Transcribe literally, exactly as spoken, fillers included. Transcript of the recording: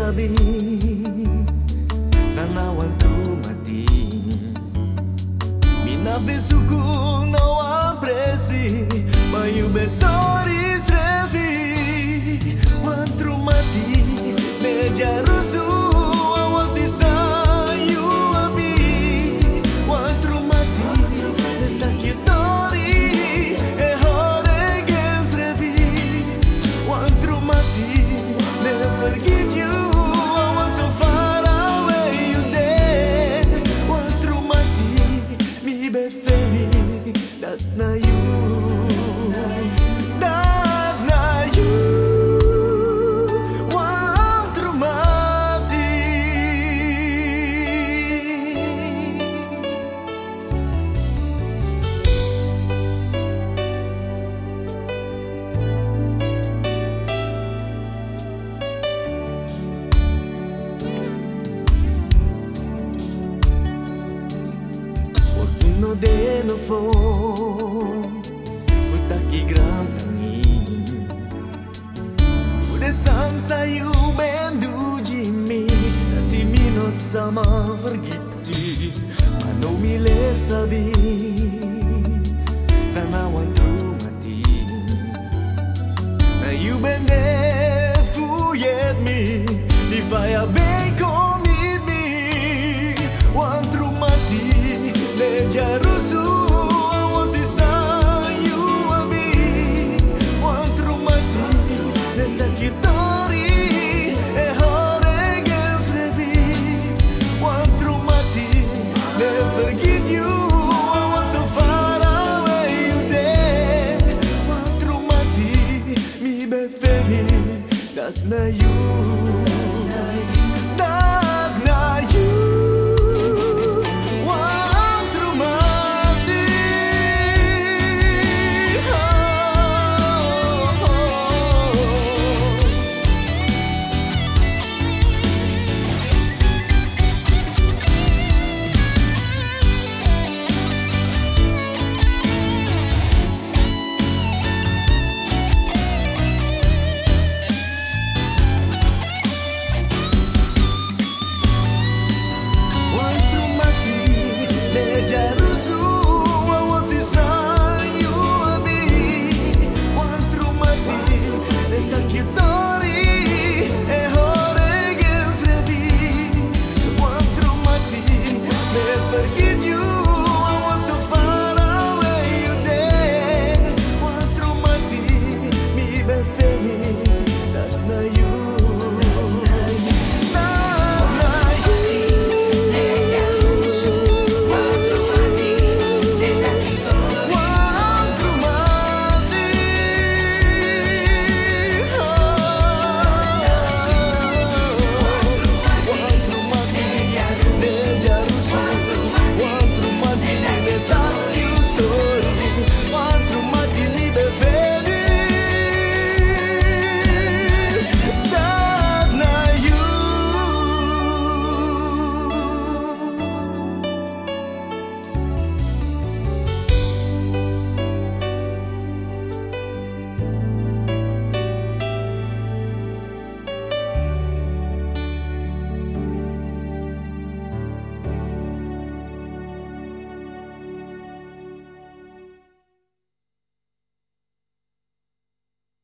sabi sana wantu mati minabesuku nawa presi mayu besori srevi wantru mati meja rusu awasi sayu abi wantru mati takitori e hore gesrevi wantru mati never forget you I was so far away you dead wantru mati mi befeni dat na you dat na you wantru mati no de no fo Utaki gram tangi Ude sansa yu bendu jimi Nati mino sama vergiti Mano miler sabi Sana wantu mati Na yu bende fuyet mi Di faya beko meet me Wantru mati Meja rusu awasi sayu abi wantru mati netakitori e hore gesrevi wantru mati never forget you I was so far away you dead wantru mati mi beferi dat na you